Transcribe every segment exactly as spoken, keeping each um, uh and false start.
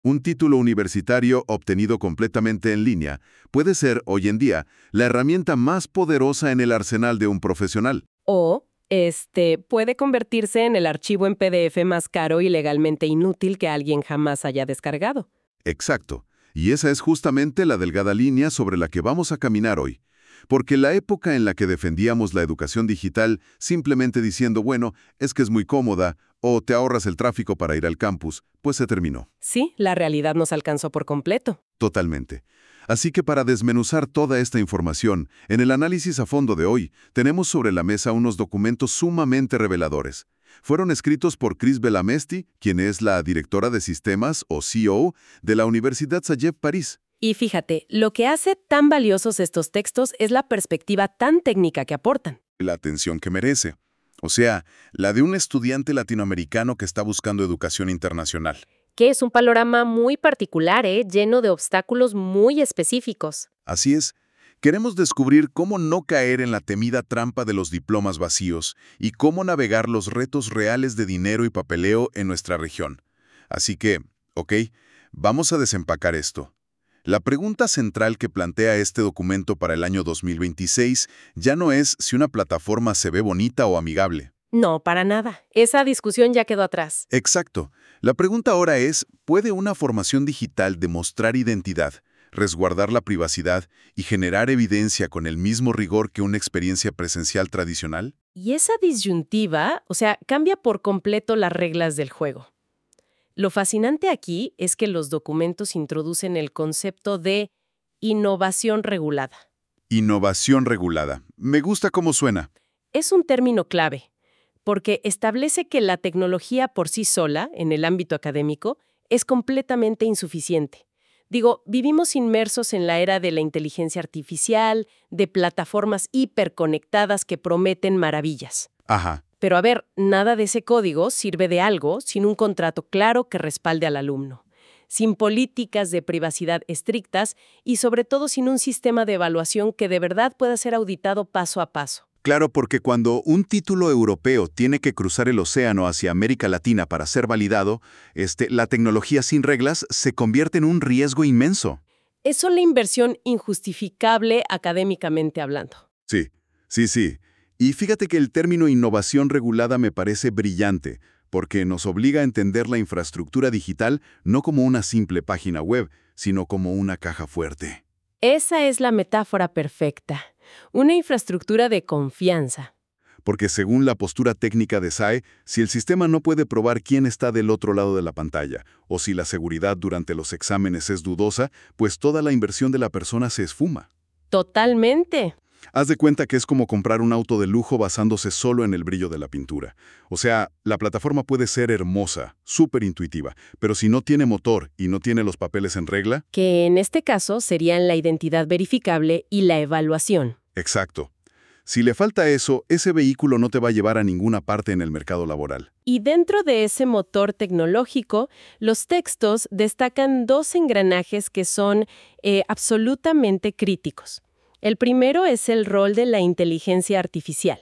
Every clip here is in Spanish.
Un título universitario obtenido completamente en línea puede ser, hoy en día, la herramienta más poderosa en el arsenal de un profesional. O, este, puede convertirse en el archivo en P D F más caro y legalmente inútil que alguien jamás haya descargado. Exacto. Y esa es justamente la delgada línea sobre la que vamos a caminar hoy. Porque la época en la que defendíamos la educación digital simplemente diciendo, bueno, es que es muy cómoda o te ahorras el tráfico para ir al campus, pues se terminó. Sí, la realidad nos alcanzó por completo. Totalmente. Así que para desmenuzar toda esta información, en el análisis a fondo de hoy, tenemos sobre la mesa unos documentos sumamente reveladores. Fueron escritos por Chris Bellamesti, quien es la directora de sistemas, o C E O, de la Universidad Sayep París. Y fíjate, lo que hace tan valiosos estos textos es la perspectiva tan técnica que aportan. La atención que merece. O sea, la de un estudiante latinoamericano que está buscando educación internacional. Que es un panorama muy particular, ¿eh? Lleno de obstáculos muy específicos. Así es. Queremos descubrir cómo no caer en la temida trampa de los diplomas vacíos y cómo navegar los retos reales de dinero y papeleo en nuestra región. Así que, ok, vamos a desempacar esto. La pregunta central que plantea este documento para el año dos mil veintiséis ya no es si una plataforma se ve bonita o amigable. No, para nada. Esa discusión ya quedó atrás. Exacto. La pregunta ahora es, ¿puede una formación digital demostrar identidad, resguardar la privacidad y generar evidencia con el mismo rigor que una experiencia presencial tradicional? Y esa disyuntiva, o sea, cambia por completo las reglas del juego. Lo fascinante aquí es que los documentos introducen el concepto de innovación regulada. Innovación regulada. Me gusta cómo suena. Es un término clave, porque establece que la tecnología por sí sola, en el ámbito académico, es completamente insuficiente. Digo, vivimos inmersos en la era de la inteligencia artificial, de plataformas hiperconectadas que prometen maravillas. Ajá. Pero a ver, nada de ese código sirve de algo sin un contrato claro que respalde al alumno, sin políticas de privacidad estrictas y sobre todo sin un sistema de evaluación que de verdad pueda ser auditado paso a paso. Claro, porque cuando un título europeo tiene que cruzar el océano hacia América Latina para ser validado, este, la tecnología sin reglas se convierte en un riesgo inmenso. Es una inversión injustificable académicamente hablando. Sí, sí, sí. Y fíjate que el término innovación regulada me parece brillante, porque nos obliga a entender la infraestructura digital no como una simple página web, sino como una caja fuerte. Esa es la metáfora perfecta. Una infraestructura de confianza. Porque según la postura técnica de S A E, si el sistema no puede probar quién está del otro lado de la pantalla, o si la seguridad durante los exámenes es dudosa, pues toda la inversión de la persona se esfuma. Totalmente. Haz de cuenta que es como comprar un auto de lujo basándose solo en el brillo de la pintura. O sea, la plataforma puede ser hermosa, súper intuitiva, pero si no tiene motor y no tiene los papeles en regla... Que en este caso serían la identidad verificable y la evaluación. Exacto. Si le falta eso, ese vehículo no te va a llevar a ninguna parte en el mercado laboral. Y dentro de ese motor tecnológico, los textos destacan dos engranajes que son eh, absolutamente críticos. El primero es el rol de la inteligencia artificial.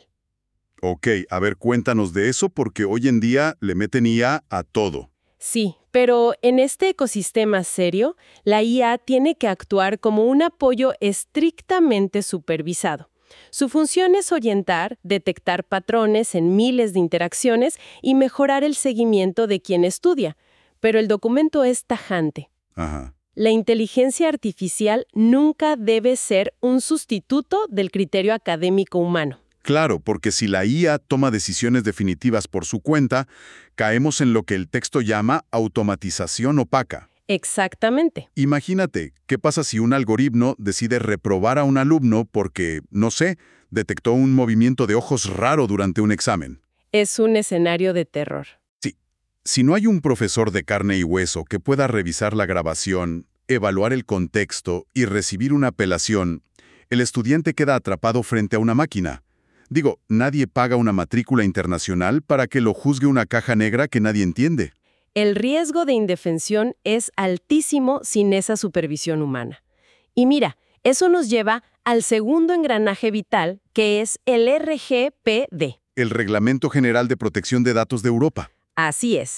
Ok, a ver, cuéntanos de eso porque hoy en día le meten I A a todo. Sí, pero en este ecosistema serio, la I A tiene que actuar como un apoyo estrictamente supervisado. Su función es orientar, detectar patrones en miles de interacciones y mejorar el seguimiento de quien estudia. Pero el documento es tajante. Ajá. La inteligencia artificial nunca debe ser un sustituto del criterio académico humano. Claro, porque si la I A toma decisiones definitivas por su cuenta, caemos en lo que el texto llama automatización opaca. Exactamente. Imagínate, ¿qué pasa si un algoritmo decide reprobar a un alumno porque, no sé, detectó un movimiento de ojos raro durante un examen? Es un escenario de terror. Sí. Si no hay un profesor de carne y hueso que pueda revisar la grabación, evaluar el contexto y recibir una apelación, el estudiante queda atrapado frente a una máquina. Digo, nadie paga una matrícula internacional para que lo juzgue una caja negra que nadie entiende. El riesgo de indefensión es altísimo sin esa supervisión humana. Y mira, eso nos lleva al segundo engranaje vital, que es el R G P D. El Reglamento General de Protección de Datos de Europa. Así es.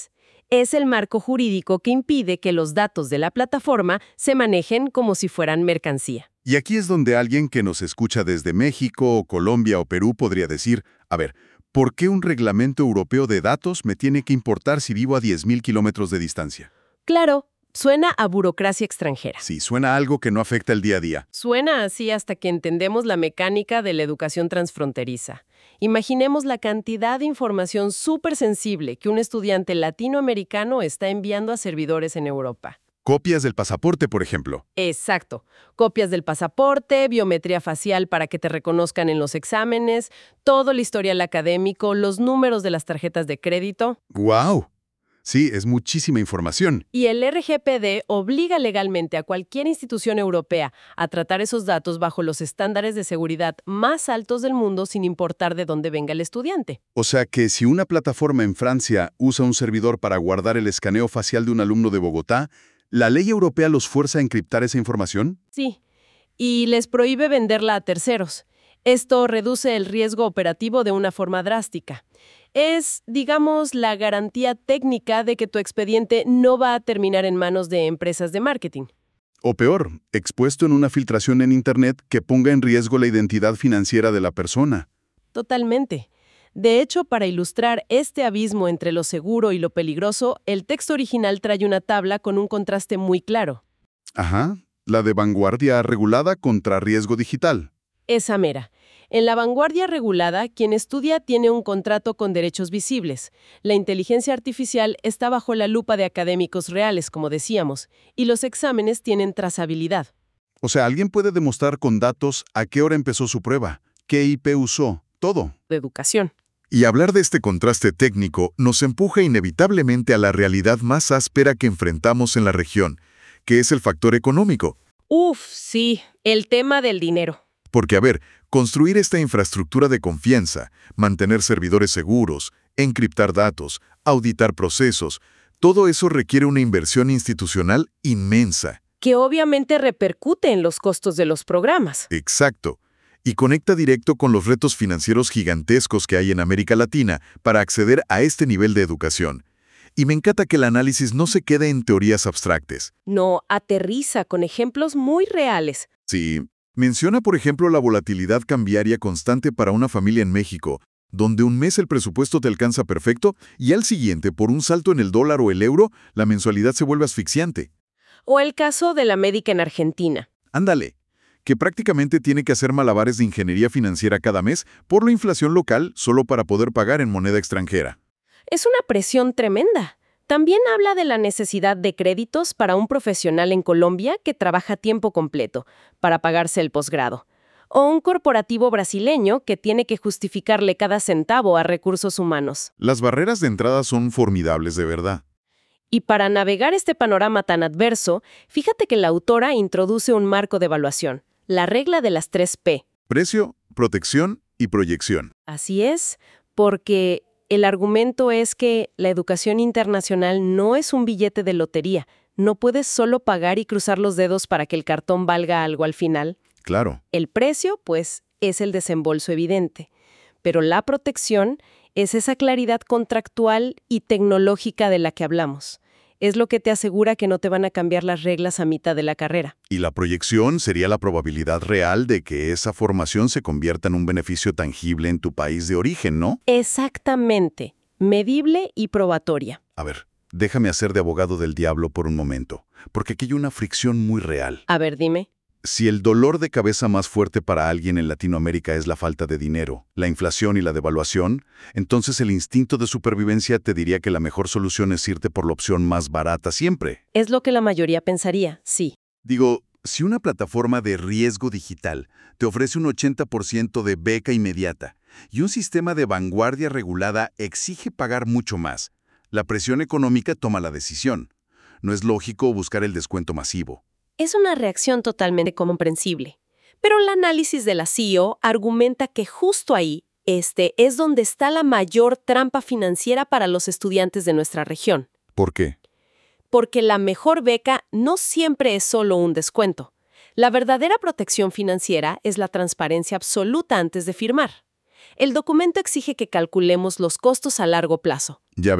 Es el marco jurídico que impide que los datos de la plataforma se manejen como si fueran mercancía. Y aquí es donde alguien que nos escucha desde México, o Colombia o Perú podría decir, a ver, ¿por qué un reglamento europeo de datos me tiene que importar si vivo a diez mil kilómetros de distancia? Claro, suena a burocracia extranjera. Sí, suena a algo que no afecta el día a día. Suena así hasta que entendemos la mecánica de la educación transfronteriza. Imaginemos la cantidad de información súper sensible que un estudiante latinoamericano está enviando a servidores en Europa. Copias del pasaporte, por ejemplo. Exacto. Copias del pasaporte, biometría facial para que te reconozcan en los exámenes, todo el historial académico, los números de las tarjetas de crédito. ¡Guau! Sí, es muchísima información. Y el R G P D obliga legalmente a cualquier institución europea a tratar esos datos bajo los estándares de seguridad más altos del mundo sin importar de dónde venga el estudiante. O sea que si una plataforma en Francia usa un servidor para guardar el escaneo facial de un alumno de Bogotá, ¿la ley europea los fuerza a encriptar esa información? Sí, y les prohíbe venderla a terceros. Esto reduce el riesgo operativo de una forma drástica. Es, digamos, la garantía técnica de que tu expediente no va a terminar en manos de empresas de marketing. O peor, expuesto en una filtración en Internet que ponga en riesgo la identidad financiera de la persona. Totalmente. De hecho, para ilustrar este abismo entre lo seguro y lo peligroso, el texto original trae una tabla con un contraste muy claro. Ajá, la de vanguardia regulada contra riesgo digital. Esa mera. En la vanguardia regulada, quien estudia tiene un contrato con derechos visibles. La inteligencia artificial está bajo la lupa de académicos reales, como decíamos, y los exámenes tienen trazabilidad. O sea, alguien puede demostrar con datos a qué hora empezó su prueba, qué I P usó, todo. De educación. Y hablar de este contraste técnico nos empuja inevitablemente a la realidad más áspera que enfrentamos en la región, que es el factor económico. Uf, sí, el tema del dinero. Porque, a ver, construir esta infraestructura de confianza, mantener servidores seguros, encriptar datos, auditar procesos, todo eso requiere una inversión institucional inmensa. Que obviamente repercute en los costos de los programas. Exacto. Y conecta directo con los retos financieros gigantescos que hay en América Latina para acceder a este nivel de educación. Y me encanta que el análisis no se quede en teorías abstractas. No, aterriza con ejemplos muy reales. Sí. Menciona, por ejemplo, la volatilidad cambiaria constante para una familia en México, donde un mes el presupuesto te alcanza perfecto y al siguiente, por un salto en el dólar o el euro, la mensualidad se vuelve asfixiante. O el caso de la médica en Argentina. Ándale, que prácticamente tiene que hacer malabares de ingeniería financiera cada mes por la inflación local solo para poder pagar en moneda extranjera. Es una presión tremenda. También habla de la necesidad de créditos para un profesional en Colombia que trabaja a tiempo completo, para pagarse el posgrado. O un corporativo brasileño que tiene que justificarle cada centavo a recursos humanos. Las barreras de entrada son formidables de verdad. Y para navegar este panorama tan adverso, fíjate que la autora introduce un marco de evaluación, la regla de las tres P. Precio, protección y proyección. Así es, porque el argumento es que la educación internacional no es un billete de lotería. No puedes solo pagar y cruzar los dedos para que el cartón valga algo al final. Claro. El precio, pues, es el desembolso evidente. Pero la protección es esa claridad contractual y tecnológica de la que hablamos. Es lo que te asegura que no te van a cambiar las reglas a mitad de la carrera. Y la proyección sería la probabilidad real de que esa formación se convierta en un beneficio tangible en tu país de origen, ¿no? Exactamente. Medible y probatoria. A ver, déjame hacer de abogado del diablo por un momento, porque aquí hay una fricción muy real. A ver, dime. Si el dolor de cabeza más fuerte para alguien en Latinoamérica es la falta de dinero, la inflación y la devaluación, entonces el instinto de supervivencia te diría que la mejor solución es irte por la opción más barata siempre. Es lo que la mayoría pensaría, sí. Digo, si una plataforma de riesgo digital te ofrece un ochenta por ciento de beca inmediata y un sistema de vanguardia regulada exige pagar mucho más, la presión económica toma la decisión. No es lógico buscar el descuento masivo. Es una reacción totalmente comprensible. Pero el análisis de la C E O argumenta que justo ahí, este es donde está la mayor trampa financiera para los estudiantes de nuestra región. ¿Por qué? Porque la mejor beca no siempre es solo un descuento. La verdadera protección financiera es la transparencia absoluta antes de firmar. El documento exige que calculemos los costos a largo plazo. Ya veo.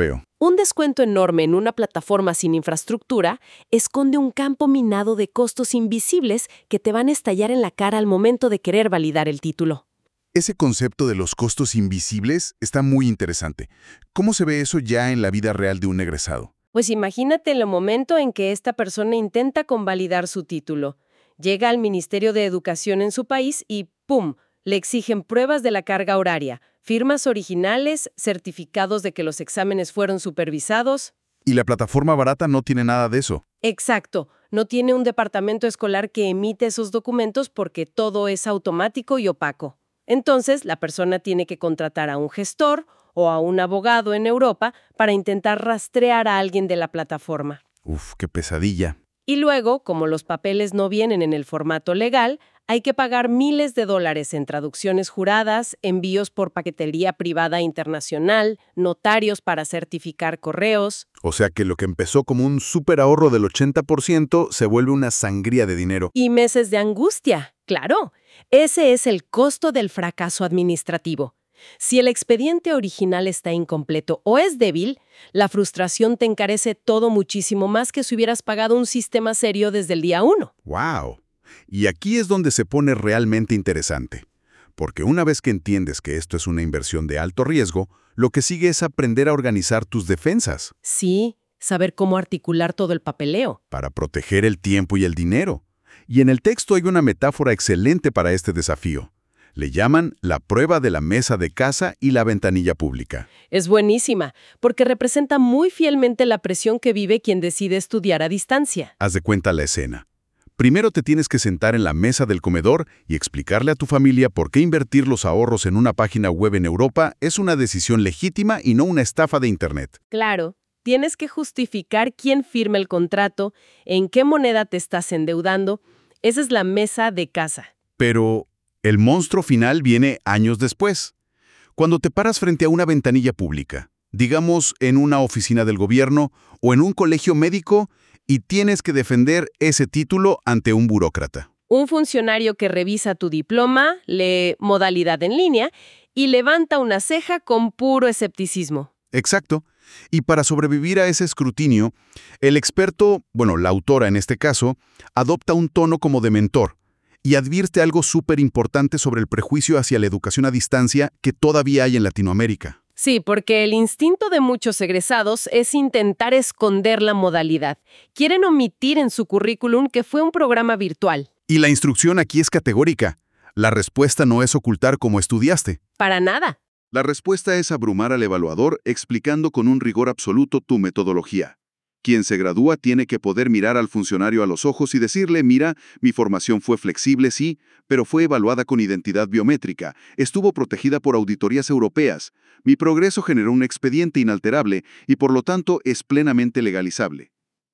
Un descuento enorme en una plataforma sin infraestructura esconde un campo minado de costos invisibles que te van a estallar en la cara al momento de querer validar el título. Ese concepto de los costos invisibles está muy interesante. ¿Cómo se ve eso ya en la vida real de un egresado? Pues imagínate el momento en que esta persona intenta convalidar su título. Llega al Ministerio de Educación en su país y ¡pum!, le exigen pruebas de la carga horaria, firmas originales, certificados de que los exámenes fueron supervisados. Y la plataforma barata no tiene nada de eso. Exacto, no tiene un departamento escolar que emite esos documentos porque todo es automático y opaco. Entonces, la persona tiene que contratar a un gestor o a un abogado en Europa para intentar rastrear a alguien de la plataforma. Uf, qué pesadilla. Y luego, como los papeles no vienen en el formato legal, hay que pagar miles de dólares en traducciones juradas, envíos por paquetería privada internacional, notarios para certificar correos. O sea que lo que empezó como un súper ahorro del ochenta por ciento se vuelve una sangría de dinero. Y meses de angustia, claro. Ese es el costo del fracaso administrativo. Si el expediente original está incompleto o es débil, la frustración te encarece todo muchísimo más que si hubieras pagado un sistema serio desde el día uno. ¡Wow! Y aquí es donde se pone realmente interesante. Porque una vez que entiendes que esto es una inversión de alto riesgo, lo que sigue es aprender a organizar tus defensas. Sí, saber cómo articular todo el papeleo. Para proteger el tiempo y el dinero. Y en el texto hay una metáfora excelente para este desafío. Le llaman la prueba de la mesa de casa y la ventanilla pública. Es buenísima, porque representa muy fielmente la presión que vive quien decide estudiar a distancia. Haz de cuenta la escena. Primero te tienes que sentar en la mesa del comedor y explicarle a tu familia por qué invertir los ahorros en una página web en Europa es una decisión legítima y no una estafa de Internet. Claro, tienes que justificar quién firma el contrato, en qué moneda te estás endeudando. Esa es la mesa de casa. Pero el monstruo final viene años después. Cuando te paras frente a una ventanilla pública, digamos en una oficina del gobierno o en un colegio médico, y tienes que defender ese título ante un burócrata. Un funcionario que revisa tu diploma, lee modalidad en línea y levanta una ceja con puro escepticismo. Exacto. Y para sobrevivir a ese escrutinio, el experto, bueno, la autora en este caso, adopta un tono como de mentor y advierte algo súper importante sobre el prejuicio hacia la educación a distancia que todavía hay en Latinoamérica. Sí, porque el instinto de muchos egresados es intentar esconder la modalidad. Quieren omitir en su currículum que fue un programa virtual. Y la instrucción aquí es categórica. La respuesta no es ocultar cómo estudiaste. Para nada. La respuesta es abrumar al evaluador explicando con un rigor absoluto tu metodología. Quien se gradúa tiene que poder mirar al funcionario a los ojos y decirle, mira, mi formación fue flexible, sí, pero fue evaluada con identidad biométrica, estuvo protegida por auditorías europeas, mi progreso generó un expediente inalterable y por lo tanto es plenamente legalizable.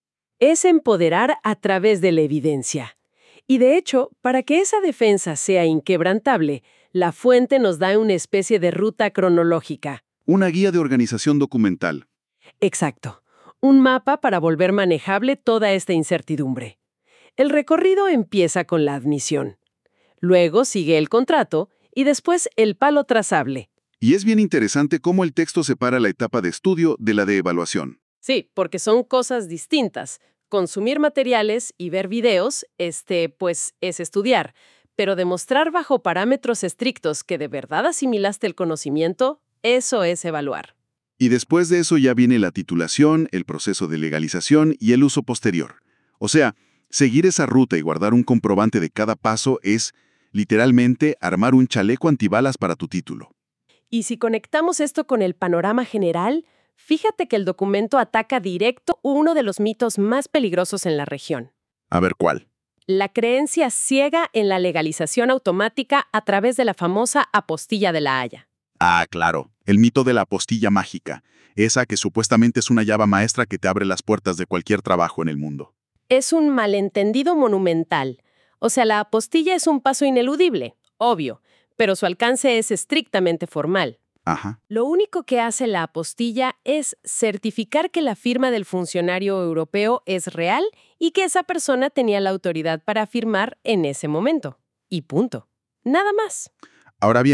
Es empoderar a través de la evidencia. Y de hecho, para que esa defensa sea inquebrantable, la fuente nos da una especie de ruta cronológica. Una guía de organización documental. Exacto. Un mapa para volver manejable toda esta incertidumbre. El recorrido empieza con la admisión. Luego sigue el contrato y después el palo trazable. Y es bien interesante cómo el texto separa la etapa de estudio de la de evaluación. Sí, porque son cosas distintas. Consumir materiales y ver videos, este, pues, es estudiar. Pero demostrar bajo parámetros estrictos que de verdad asimilaste el conocimiento, eso es evaluar. Y después de eso ya viene la titulación, el proceso de legalización y el uso posterior. O sea, seguir esa ruta y guardar un comprobante de cada paso es, literalmente, armar un chaleco antibalas para tu título. Y si conectamos esto con el panorama general, fíjate que el documento ataca directo uno de los mitos más peligrosos en la región. A ver, ¿cuál? La creencia ciega en la legalización automática a través de la famosa apostilla de la Haya. Ah, claro, el mito de la apostilla mágica, esa que supuestamente es una llave maestra que te abre las puertas de cualquier trabajo en el mundo. Es un malentendido monumental. O sea, la apostilla es un paso ineludible, obvio, pero su alcance es estrictamente formal. Ajá. Lo único que hace la apostilla es certificar que la firma del funcionario europeo es real y que esa persona tenía la autoridad para firmar en ese momento. Y punto. Nada más. Ahora bien,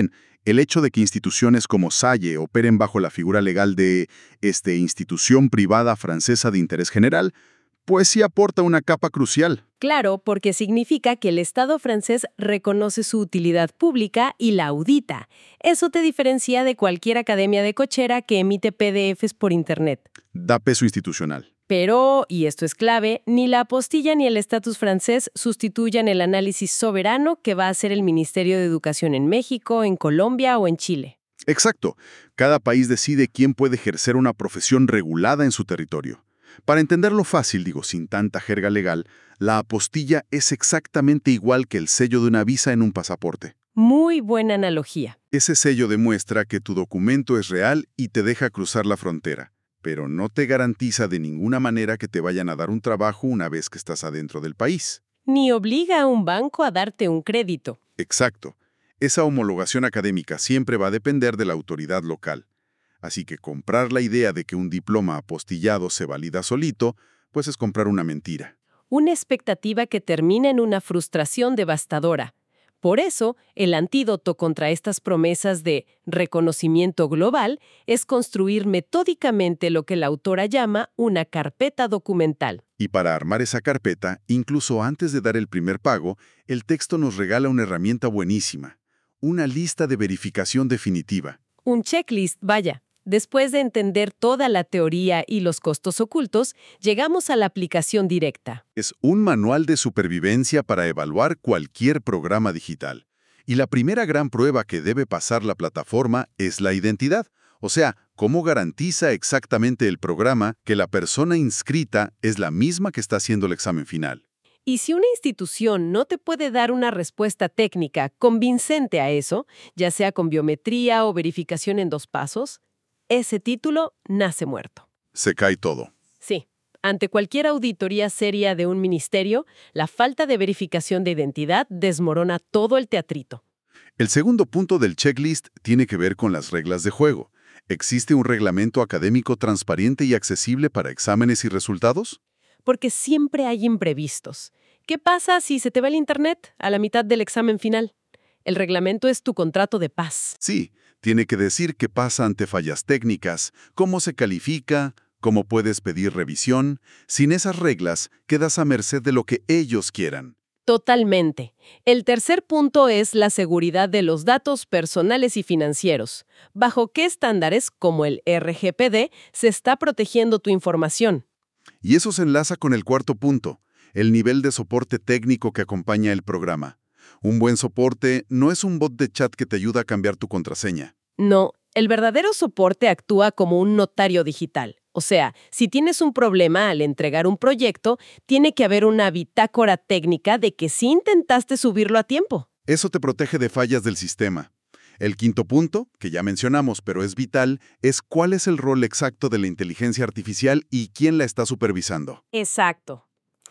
El hecho de que instituciones como Salle operen bajo la figura legal de este, institución privada francesa de interés general, pues sí aporta una capa crucial. Claro, porque significa que el Estado francés reconoce su utilidad pública y la audita. Eso te diferencia de cualquier academia de cochera que emite P D Efes por Internet. Da peso institucional. Pero, y esto es clave, ni la apostilla ni el estatus francés sustituyan el análisis soberano que va a hacer el Ministerio de Educación en México, en Colombia o en Chile. Exacto. Cada país decide quién puede ejercer una profesión regulada en su territorio. Para entenderlo fácil, digo, sin tanta jerga legal, la apostilla es exactamente igual que el sello de una visa en un pasaporte. Muy buena analogía. Ese sello demuestra que tu documento es real y te deja cruzar la frontera, pero no te garantiza de ninguna manera que te vayan a dar un trabajo una vez que estás adentro del país. Ni obliga a un banco a darte un crédito. Exacto. Esa homologación académica siempre va a depender de la autoridad local. Así que comprar la idea de que un diploma apostillado se valida solito, pues es comprar una mentira. Una expectativa que termina en una frustración devastadora. Por eso, el antídoto contra estas promesas de reconocimiento global es construir metódicamente lo que la autora llama una carpeta documental. Y para armar esa carpeta, incluso antes de dar el primer pago, el texto nos regala una herramienta buenísima, una lista de verificación definitiva. Un checklist, vaya. Después de entender toda la teoría y los costos ocultos, llegamos a la aplicación directa. Es un manual de supervivencia para evaluar cualquier programa digital. Y la primera gran prueba que debe pasar la plataforma es la identidad. O sea, cómo garantiza exactamente el programa que la persona inscrita es la misma que está haciendo el examen final. Y si una institución no te puede dar una respuesta técnica convincente a eso, ya sea con biometría o verificación en dos pasos, ese título nace muerto. Se cae todo. Sí. Ante cualquier auditoría seria de un ministerio, la falta de verificación de identidad desmorona todo el teatrito. El segundo punto del checklist tiene que ver con las reglas de juego. ¿Existe un reglamento académico transparente y accesible para exámenes y resultados? Porque siempre hay imprevistos. ¿Qué pasa si se te va el internet a la mitad del examen final? El reglamento es tu contrato de paz. Sí. Tiene que decir qué pasa ante fallas técnicas, cómo se califica, cómo puedes pedir revisión. Sin esas reglas, quedas a merced de lo que ellos quieran. Totalmente. El tercer punto es la seguridad de los datos personales y financieros. ¿Bajo qué estándares, como el R G P D, se está protegiendo tu información? Y eso se enlaza con el cuarto punto, el nivel de soporte técnico que acompaña el programa. Un buen soporte no es un bot de chat que te ayuda a cambiar tu contraseña. No, el verdadero soporte actúa como un notario digital. O sea, si tienes un problema al entregar un proyecto, tiene que haber una bitácora técnica de que sí intentaste subirlo a tiempo. Eso te protege de fallas del sistema. El quinto punto, que ya mencionamos pero es vital, es cuál es el rol exacto de la inteligencia artificial y quién la está supervisando. Exacto.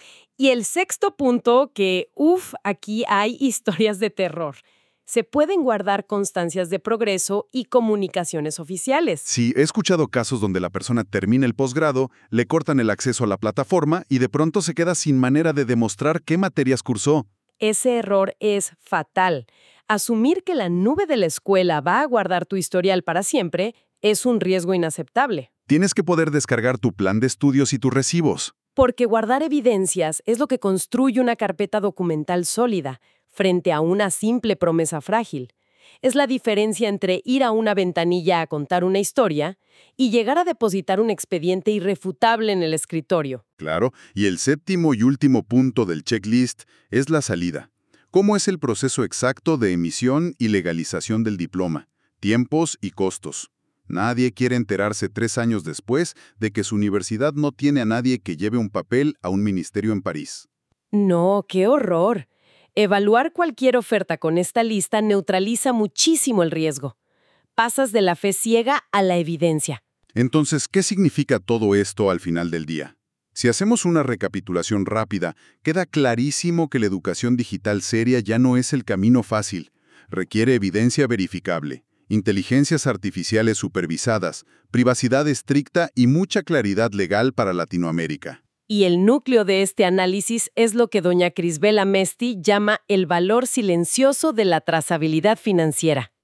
Y el sexto punto, que, uff, aquí hay historias de terror. Se pueden guardar constancias de progreso y comunicaciones oficiales. Sí, he escuchado casos donde la persona termina el posgrado, le cortan el acceso a la plataforma y de pronto se queda sin manera de demostrar qué materias cursó. Ese error es fatal. Asumir que la nube de la escuela va a guardar tu historial para siempre es un riesgo inaceptable. Tienes que poder descargar tu plan de estudios y tus recibos. Porque guardar evidencias es lo que construye una carpeta documental sólida, frente a una simple promesa frágil. Es la diferencia entre ir a una ventanilla a contar una historia y llegar a depositar un expediente irrefutable en el escritorio. Claro, y el séptimo y último punto del checklist es la salida. ¿Cómo es el proceso exacto de emisión y legalización del diploma? Tiempos y costos. Nadie quiere enterarse tres años después de que su universidad no tiene a nadie que lleve un papel a un ministerio en París. No, qué horror. Evaluar cualquier oferta con esta lista neutraliza muchísimo el riesgo. Pasas de la fe ciega a la evidencia. Entonces, ¿qué significa todo esto al final del día? Si hacemos una recapitulación rápida, queda clarísimo que la educación digital seria ya no es el camino fácil. Requiere evidencia verificable, inteligencias artificiales supervisadas, privacidad estricta y mucha claridad legal para Latinoamérica. Y el núcleo de este análisis es lo que doña Crisbela Mesti llama el valor silencioso de la trazabilidad financiera.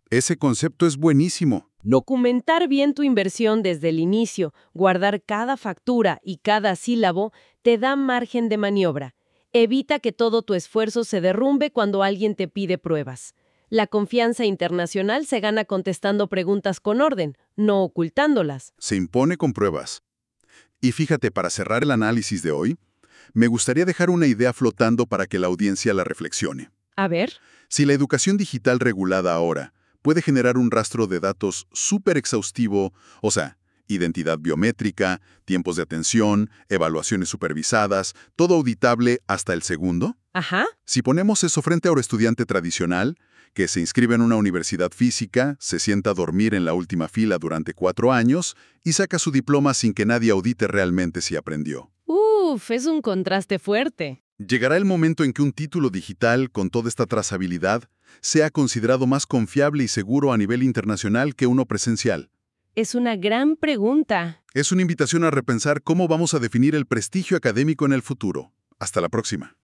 Ese concepto es buenísimo. Documentar bien tu inversión desde el inicio, guardar cada factura y cada sílabo, te da margen de maniobra. Evita que todo tu esfuerzo se derrumbe cuando alguien te pide pruebas. La confianza internacional se gana contestando preguntas con orden, no ocultándolas. Se impone con pruebas. Y fíjate, para cerrar el análisis de hoy, me gustaría dejar una idea flotando para que la audiencia la reflexione. A ver. Si la educación digital regulada ahora puede generar un rastro de datos súper exhaustivo, o sea, identidad biométrica, tiempos de atención, evaluaciones supervisadas, todo auditable hasta el segundo. Ajá. Si ponemos eso frente a un estudiante tradicional, que se inscribe en una universidad física, se sienta a dormir en la última fila durante cuatro años y saca su diploma sin que nadie audite realmente si aprendió. Uf, es un contraste fuerte. Llegará el momento en que un título digital con toda esta trazabilidad sea considerado más confiable y seguro a nivel internacional que uno presencial. Es una gran pregunta. Es una invitación a repensar cómo vamos a definir el prestigio académico en el futuro. Hasta la próxima.